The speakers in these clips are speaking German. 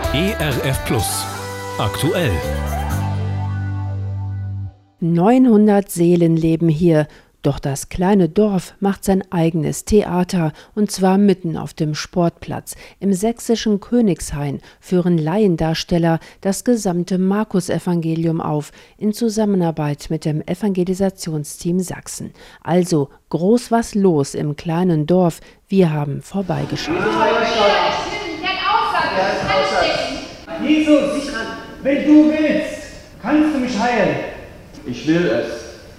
ERF Plus. Aktuell. 900 Seelen leben hier. Doch das kleine Dorf macht sein eigenes Theater, und zwar mitten auf dem Sportplatz. Im sächsischen Königshain führen Laiendarsteller das gesamte Markusevangelium auf, in Zusammenarbeit mit dem Evangelisationsteam Sachsen. Also groß was los im kleinen Dorf. Wir haben vorbeigeschaut. Jesus, wenn du willst, kannst du mich heilen. Ich will es.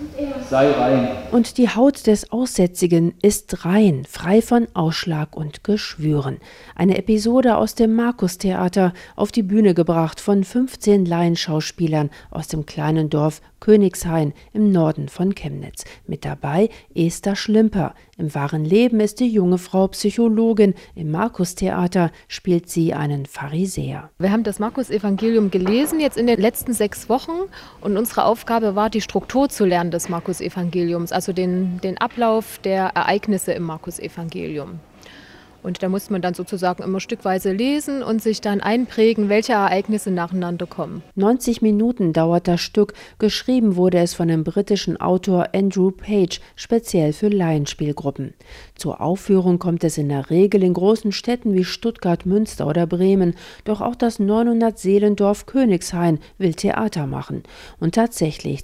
Sei rein. Und die Haut des Aussätzigen ist rein, frei von Ausschlag und Geschwüren. Eine Episode aus dem Markustheater, auf die Bühne gebracht von 15 Laienschauspielern aus dem kleinen Dorf Königshain im Norden von Chemnitz. Mit dabei Esther Schlimper. Im wahren Leben ist die junge Frau Psychologin. Im Markustheater spielt sie einen Pharisäer. Wir haben das Markusevangelium gelesen jetzt in den letzten 6 Wochen, und unsere Aufgabe war, die Struktur zu lernen des Markusevangeliums, also den Ablauf der Ereignisse im Markusevangelium. Und da musste man dann sozusagen immer stückweise lesen und sich dann einprägen, welche Ereignisse nacheinander kommen. 90 Minuten dauert das Stück. Geschrieben wurde es von dem britischen Autor Andrew Page, speziell für Laienspielgruppen. Zur Aufführung kommt es in der Regel in großen Städten wie Stuttgart, Münster oder Bremen. Doch auch das 900-Seelendorf Königshain will Theater machen. Und tatsächlich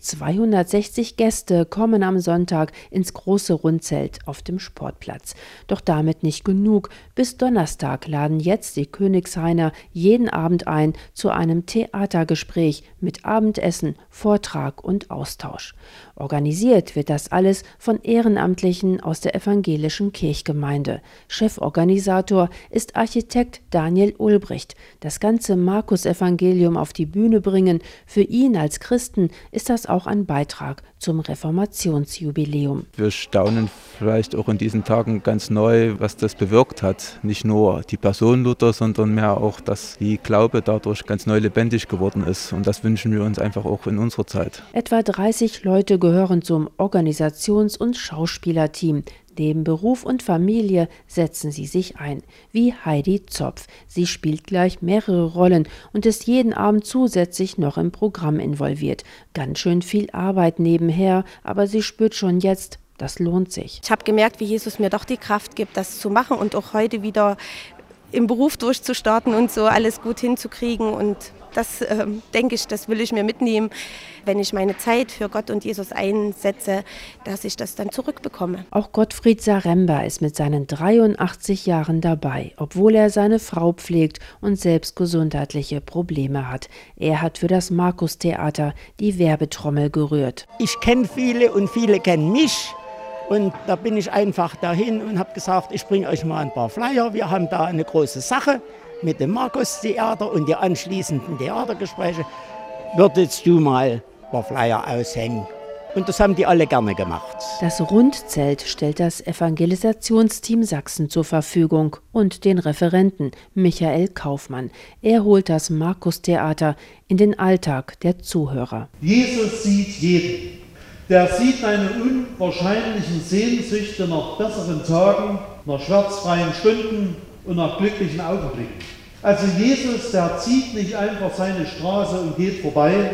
260 Gäste kommen am Sonntag ins große Rundzelt auf dem Sportplatz. Doch damit nicht genug. Bis Donnerstag laden jetzt die Königshainer jeden Abend ein zu einem Theatergespräch mit Abendessen, Vortrag und Austausch. Organisiert wird das alles von Ehrenamtlichen aus der evangelischen Kirchgemeinde. Cheforganisator ist Architekt Daniel Ulbricht. Das ganze Markusevangelium auf die Bühne bringen, für ihn als Christen ist das auch ein Beitrag zum Reformationsjubiläum. Wir staunen vielleicht auch in diesen Tagen ganz neu, was das bewirkt hat. Nicht nur die Person Luther, sondern mehr auch, dass die Glaube dadurch ganz neu lebendig geworden ist. Und das wünschen wir uns einfach auch in unserer Zeit. Etwa 30 Leute gehören zum Organisations- und Schauspielerteam. Neben Beruf und Familie setzen sie sich ein, wie Heidi Zopf. Sie spielt gleich mehrere Rollen und ist jeden Abend zusätzlich noch im Programm involviert. Ganz schön viel Arbeit nebenher, aber sie spürt schon jetzt, das lohnt sich. Ich habe gemerkt, wie Jesus mir doch die Kraft gibt, das zu machen und auch heute wieder im Beruf durchzustarten und so alles gut hinzukriegen. Und das denke ich, das will ich mir mitnehmen, wenn ich meine Zeit für Gott und Jesus einsetze, dass ich das dann zurückbekomme. Auch Gottfried Saremba ist mit seinen 83 Jahren dabei, obwohl er seine Frau pflegt und selbst gesundheitliche Probleme hat. Er hat für das Markustheater die Werbetrommel gerührt. Ich kenne viele und viele kennen mich. Und da bin ich einfach dahin und habe gesagt, ich bringe euch mal ein paar Flyer. Wir haben da eine große Sache mit dem Markustheater und die anschließenden Theatergespräche. Würdest du mal ein paar Flyer aushängen? Und das haben die alle gerne gemacht. Das Rundzelt stellt das Evangelisationsteam Sachsen zur Verfügung und den Referenten Michael Kaufmann. Er holt das Markustheater in den Alltag der Zuhörer. Jesus sieht jeden. Der sieht deine unwahrscheinlichen Sehnsüchte nach besseren Tagen, nach schmerzfreien Stunden und nach glücklichen Augenblicken. Also Jesus, der zieht nicht einfach seine Straße und geht vorbei,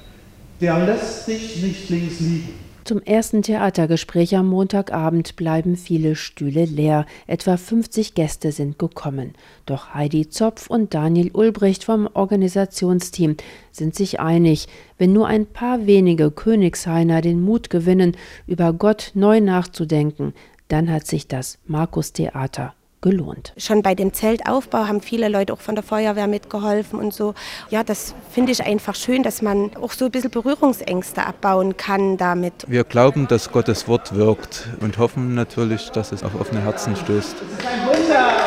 der lässt dich nicht links liegen. Zum ersten Theatergespräch am Montagabend bleiben viele Stühle leer. Etwa 50 Gäste sind gekommen. Doch Heidi Zopf und Daniel Ulbricht vom Organisationsteam sind sich einig, wenn nur ein paar wenige Königshainer den Mut gewinnen, über Gott neu nachzudenken, dann hat sich das Markustheater gelohnt. Schon bei dem Zeltaufbau haben viele Leute auch von der Feuerwehr mitgeholfen und so. Ja, das finde ich einfach schön, dass man auch so ein bisschen Berührungsängste abbauen kann damit. Wir glauben, dass Gottes Wort wirkt und hoffen natürlich, dass es auf offene Herzen stößt. Das ist ein Wunder!